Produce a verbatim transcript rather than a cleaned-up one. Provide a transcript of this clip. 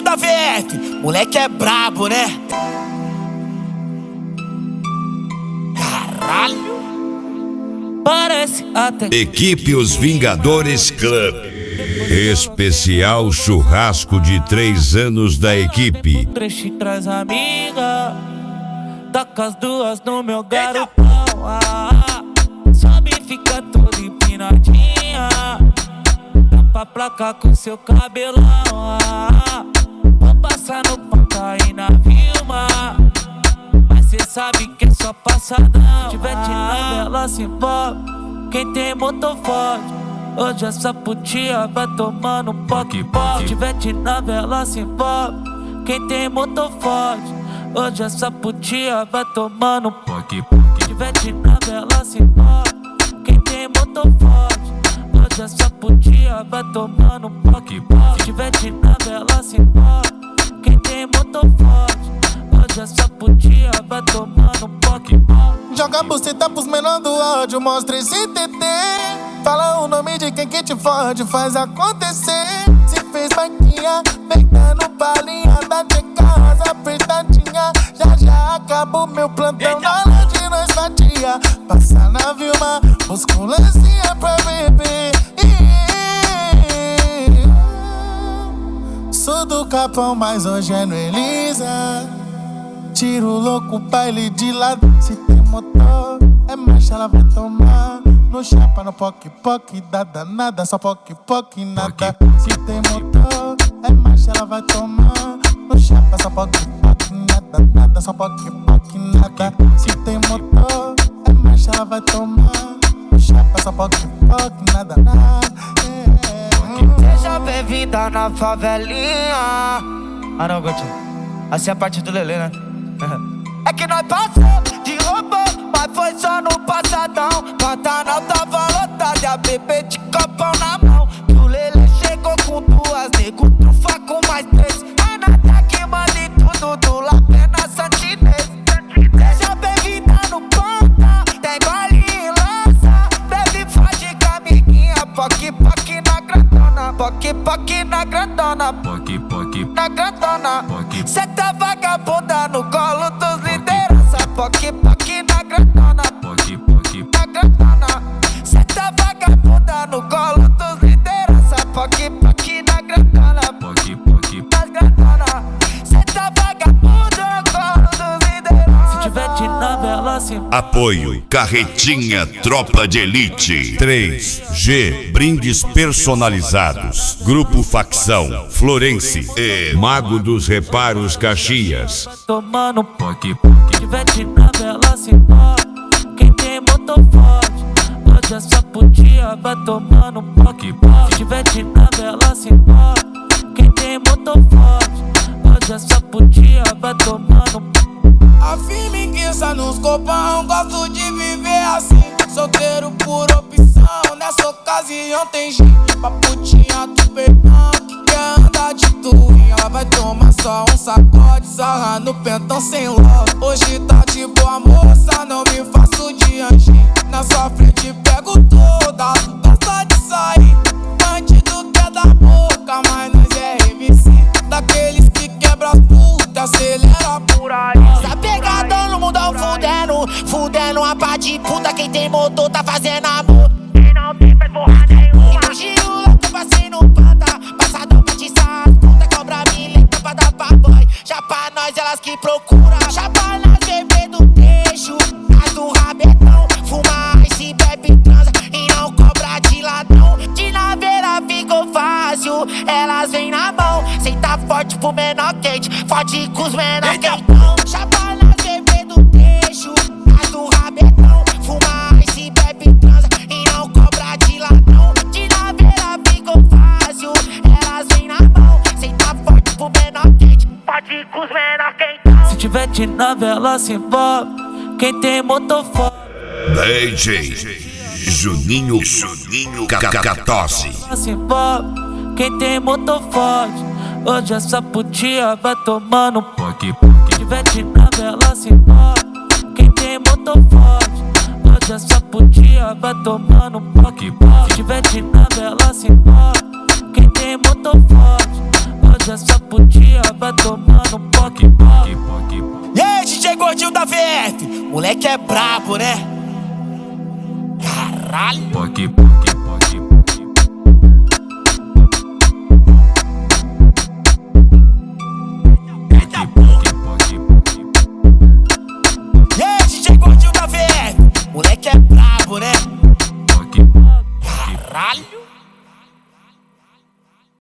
da V F, moleque é brabo, né? Caralho. Parece até Equipe Os Vingadores Club. Especial churrasco de três anos da equipe. Trecho traz amiga, taca as duas no meu garotão. Ah, sobe e fica toda empinadinha, tampa a placa com seu cabelão. Ah, vou passar no Panca na Vilma, mas cê sabe que é só passadão. Se tiver de novela se envolve, quem tem motor forte. Hoje essa putia vai tomando um poque poque. Se tiver de novela se envolve, quem tem motor forte. Hoje essa putia vai tomando um poque poque. Se tiver de novela se envolve, quem tem motor forte. Hoje essa putia vai tomando um poque poque. Se tiver de novela se envolve, quem tem motor forte. Hoje essa putia vai tomando um poque poque. Joga a buceta pros menor do ódio, mostra esse T T. Fala o nome de quem que te fode, faz acontecer. Se fez vaquinha, peitando balinha da de casa apertadinha. Já já acabou meu plantão, na hora de nós fatia. Passa na Vilma, busca um lancinha pra beber. Sou do Capão, mas hoje é no Elisa. Tiro louco, baile de lado. Se tem motor, é marcha, ela vai tomar. No chapa, no poque, poque, dá danada. Só poque, poque, nada. Se tem motor, é marcha, ela vai tomar. No chapa, só poque, poque, nada, nada. Só poque, poque, nada. Se tem motor, é marcha, ela vai tomar. No chapa, só poque, poque, nada, nada. Seja bem-vinda na favelinha. Ah não, Gotinho, assim é a parte do Lelê, né? É que nós passamos de robô, mas foi só no passadão. Pantanal tava lotado e a bebê de copão na mão. Que o Lelê chegou com duas, nego trufa com mais três. É nada que manda em tudo do Lapena Santinês. Seja bem-vinda no ponta, tem baile e lança. Bebe forte com a amiguinha, poque, poque na grandona. Poque, poque na grandona. Poque, poque na grandona. Cê tá vagabunda no colo dos liderança. Poque, poque na grandona. Poque, poque na grandona. Cê tá vagabunda no colo dos liderança. Poque, poque na grandona. Poque, poque na grandona. Cê tá vagabunda no colo dos liderança. Se tiver de novela se... Apoio Carretinha Tropa de Elite. três G Brindes personalizados. Grupo Facção Florense e Mago dos Reparos Caxias. Tomando poque, poque. Se tiver de novela se envolve, quem tem motor forte. Hoje essa putia vai tomando poque, poque. Se tiver de novela se envolve, quem tem motor forte. Hoje essa putia vai tomando. A firmiguiça nos copão, gosto de viver assim. Solteiro por opção, nessa ocasião tem gin. Pra putinha do peitão, que quer andar de twin. Ela vai tomar só um sacode, sarra no pentão sem logo. Hoje tá de boa moça, não me faço de anjinho. Na sua frente pego toda, gosta de sair. Bandido quer da boca, mas nós é M C. Daqueles que quebra as putas, acelera por aí. Tá pegadão no mundão fudendo, fudendo a pá de puta. Quem tem motor tá fazendo amor e não tem faz porra nenhuma. E no giro louco passei no pata, passadão pra tiçar as puta. Cobra milenta pra dar pra boy, já pra nós elas que procura. Já pra nós bebê do trecho, as do rabetão. Fuma ice, bebe, transa e não cobra de ladrão. De naveira ficou fácil, elas vêm na mão. Cê tá forte pro menor quente, forte com os menor quentão. Já pra nós bebê do trecho, as do rabetão. Fuma ice, bebe, transa e não cobra de ladrão. De naveira ficou fácil, elas vêm na mão. Cê tá forte pro menor quente, forte com os menor quentão. Se tiver de novela se envolve, quem tem motor forte. D J Juninho Juninho Cacatose. Se envolve, quem tem motor forte. Hoje essa putia vai tomando poque, poque. Se tiver de novela se envolve, quem tem motor forte. Hoje essa putia vai tomando poque, poque. Se tiver de novela se envolve, quem tem motor forte. Hoje essa putia dia vai tomando poque, poque, poque. E aí, D J Gordinho da V F, moleque é brabo, né? Caralho. Poque, poque, poque.